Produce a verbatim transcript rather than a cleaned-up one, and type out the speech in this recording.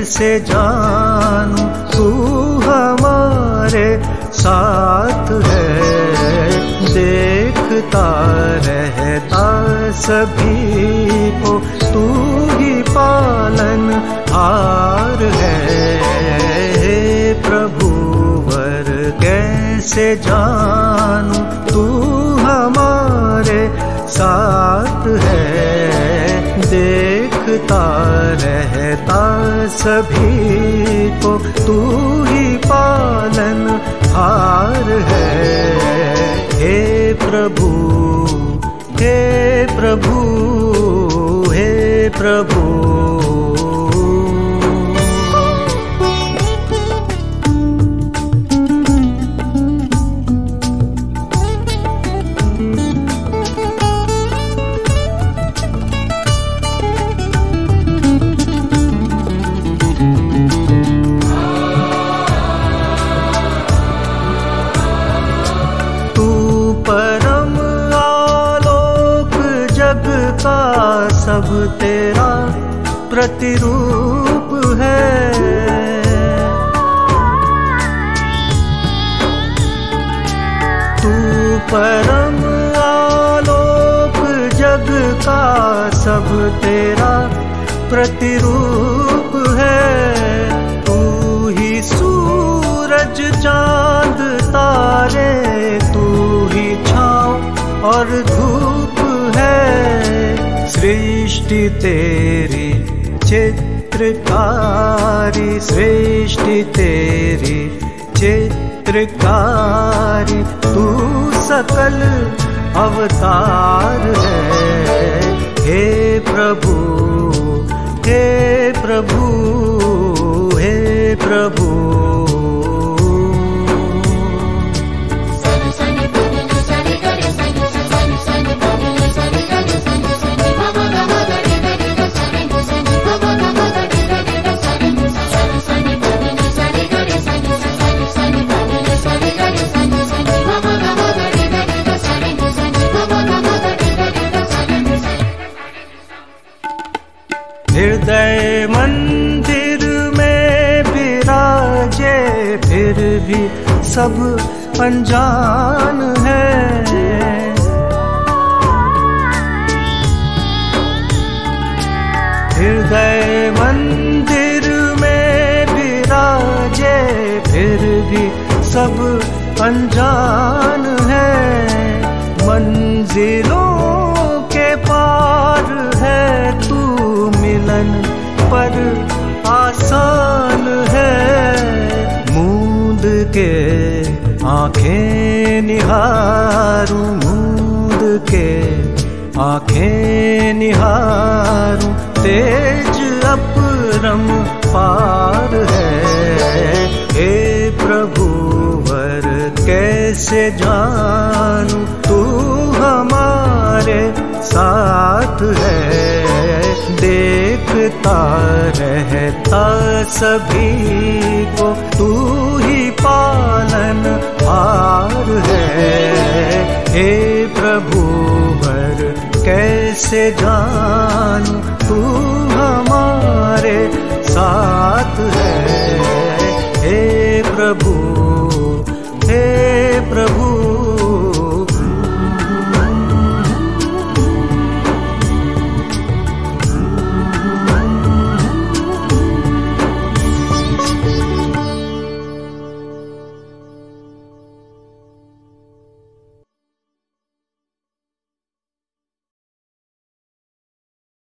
कैसे जानूं तू हमारे साथ है। देखता रहता सभी को तू ही पालन हार है। हे प्रभुवर कैसे जानूं तू हमारे साथ है। देखता रहता सभी को तू ही पालन हार है। हे प्रभु हे प्रभु हे प्रभु। सब तेरा प्रतिरूप है। तू परम आलोक जग का सब तेरा प्रतिरूप है। तू ही सूरज चांद तारे, तू ही छाँव और धूप है। सृष्टि तेरी चित्रकारी, सृष्टि तेरी चित्रकारी। तू सकल अवतार है। हे प्रभु हे प्रभु हे प्रभु। हृदय मंदिर में विराजे फिर भी सब अनजान है। हृदय मंदिर में विराजे फिर भी सब अनजान है। मंजिलों के पार है तू, मिलन पर आसान है। मूंद के आंखें निहारूं, मूंद के आंखें निहारूं। तेज अपरम पार है। हे प्रभुवर कैसे जानूं तू हमारे साथ है। देखता रहता सभी को तू ही पालन हार है। हे प्रभुवर कैसे जानूं तू हमारे